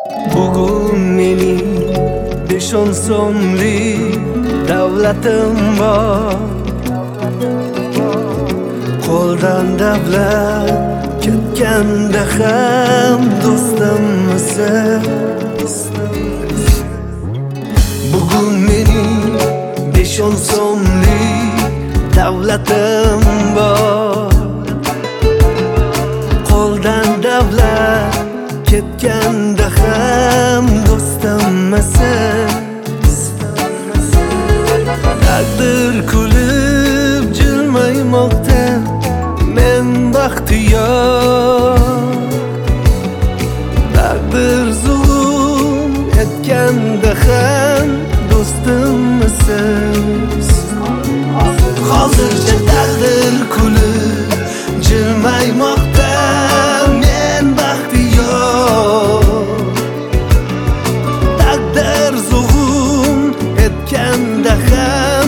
Bugun mening 5-10 so'mlik davlatim bor. Qo'ldan davlat ketganda ham do'stimmisan. Bugun mening 5-10 so'mlik davlatim bor. Qo'ldan davlat ketganda ham do'stimmisan. Taqdir kulib jilmaymoqda, men baxtiyor. Taqdir zulm etganda ham do'stimmisan. Hozircha taqdir kulib jilmaymoqda, men baxtiyor. Taqdir zulm etganda ham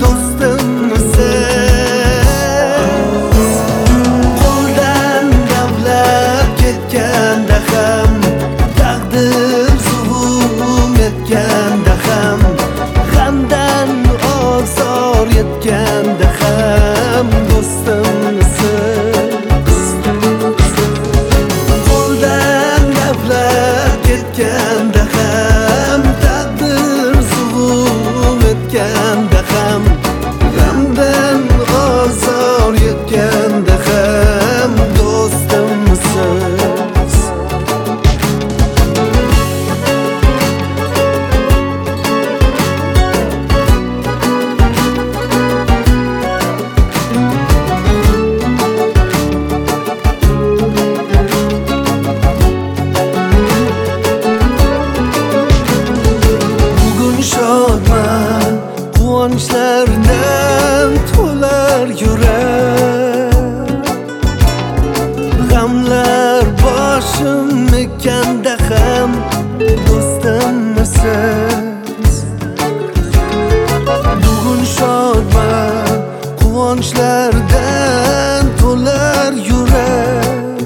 yetganda ham do'stimmisan. Qo'ldan davlat ketganda ham, taqdir zulm etganda ham, g'amdan ozor yetganda ham do'stimmisan. Quvonchlardan to'lar yurak, g'amlar boshim ekanda ham do'stimmisan. Bugun shodman, quvonchlardan to'lar yurak,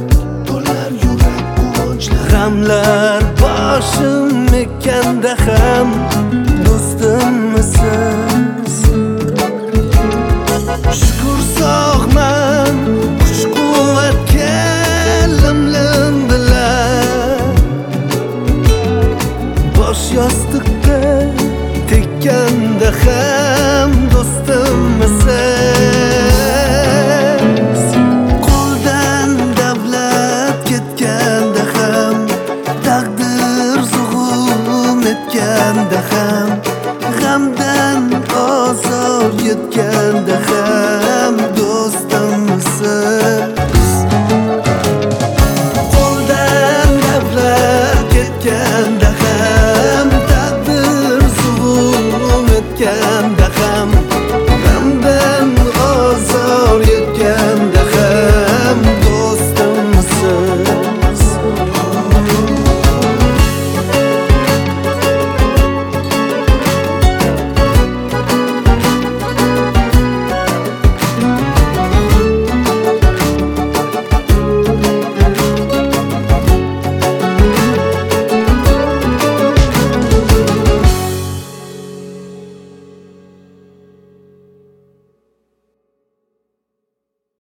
quvonchlar, g'amlar boshim ekanda ham